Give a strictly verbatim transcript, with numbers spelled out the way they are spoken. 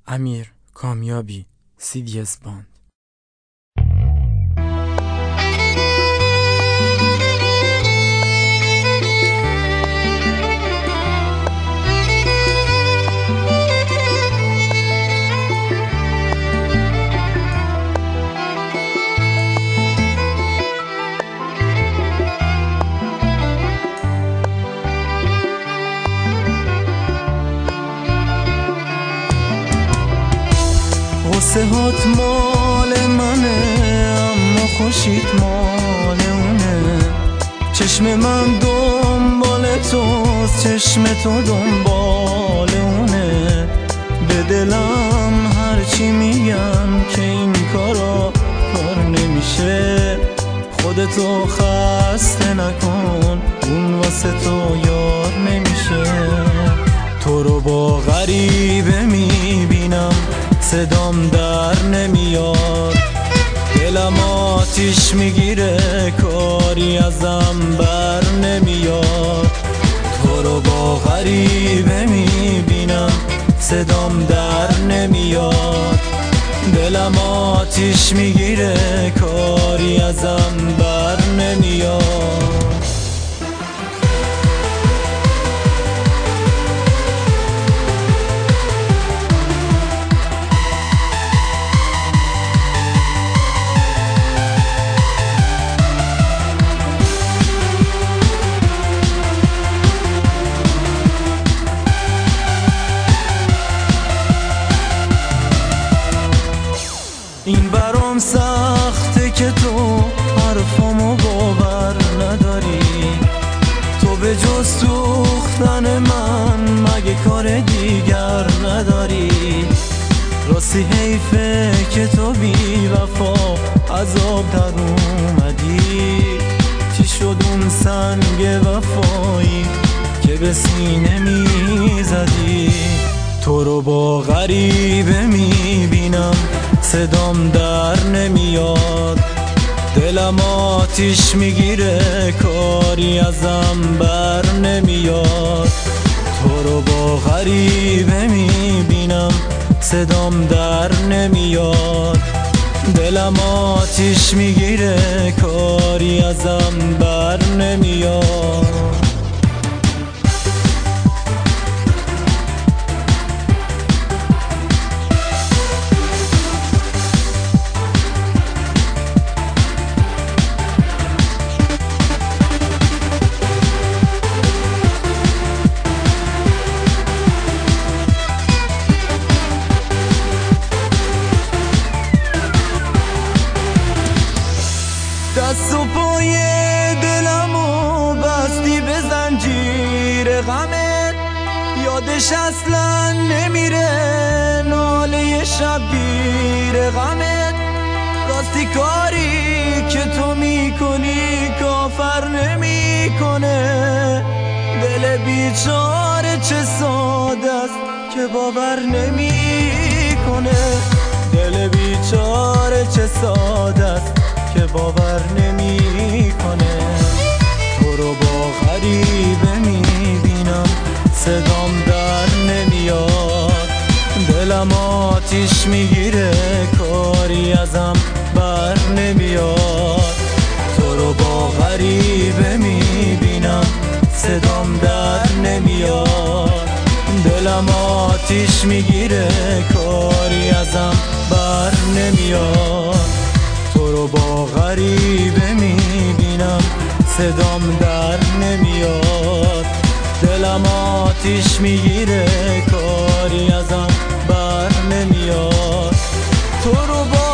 امیر کامیابی، سی دی اس باند. قصه هات مال منه اما خوشیت مال اونه. چشم من دنبال توست، چشم تو دنبال اونه. به دلم هرچی میگم که این کارا کار نمیشه. خودتو خسته نکن، اون واسه تو یار نمیشه. تو رو با غریبه میبینم، صدام در نمیاد. دلم آتیش میگیره، کاری ازم بر نمیاد. تو رو با غریبه میبینم، صدام در نمیاد. دلم آتیش میگیره، کاری ازم بر نمیاد. این برام سخته که تو حرفامو باور نداری. تو به جز سوختن من مگه کار دیگر نداری. راستی حیفه که تو بی وفا عذاب در اومدی. چی شد اون سنگ وفایی که به سینه میزدی. تو رو با غریبه میبینم، صدام در نمیاد. دلم آتیش میگیره، کاری ازم بر نمیاد. تو رو با غریبه میبینم، صدام در نمیاد. دلم آتیش میگیره، کاری ازم بر نمیاد. دست و پای دلمو بستی به زنجیر غمت. یادش اصلا نمیره ناله شبگیر غمت. راستی کاری که تو میکنی کافر نمیکنه. دل بیچاره چه ساده است که باور نمیکنه. دل بیچاره چه ساده است که باور نمیکنه. تو رو با غریبه میبینم، صدام در نمیاد. دلم آتیش میگیره، کاری ازم بر نمیاد. تو رو با غریبه میبینم، صدام در نمیاد. دلم آتیش میگیره، کاری ازم بر نمیاد. تو رو با غریبه میبینم، صدام در نمیاد. دلم آتیش میگیره، کاری ازم بر نمیاد. تو رو با